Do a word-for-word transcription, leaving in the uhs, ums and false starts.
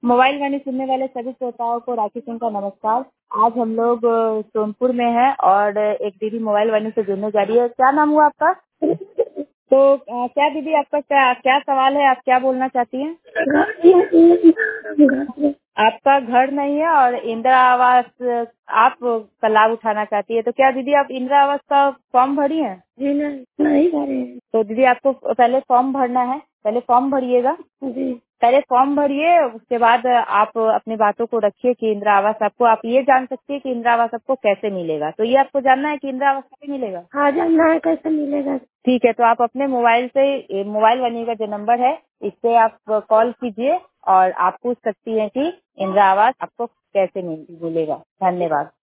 Mobile वाणी सुनने वाले सभी श्रोताओं को राखी सिंह का नमस्कार। आज हम लोग अ, सोनपुर में हैं और एक दीदी मोबाइल वाणी से जुड़ने जा रही है। क्या नाम हुआ आपका? तो अ, क्या दीदी आपका क्या क्या सवाल है, आप क्या बोलना चाहती हैं? आपका घर नहीं है और इंदिरा आवास अ, आप का लाभ उठाना चाहती है, तो क्या दीदी आप इंदिरा आवास का फॉर्म भरी हैं? जी नहीं नहीं भरे हैं। तो दीदी आपको पहले फॉर्म भरना है, पहले फॉर्म भरिएगा। जी पहले फॉर्म भरिए, उसके बाद आप अपनी बातों को रखिए कि इंदिरा आवास आपको, आप ये जान सकती है कि इंदिरा आवास आपको कैसे मिलेगा। तो ये आपको जानना है कि इंदिरा आवास कैसे मिलेगा? हाँ जानना है कैसे मिलेगा। ठीक है, तो आप अपने मोबाइल से, मोबाइल वाणी का जो नंबर है, इससे आप कॉल कीजिए और आप पूछ सकती हैं कि इंदिरा आवास आपको कैसे मिल- मिलेगा। धन्यवाद।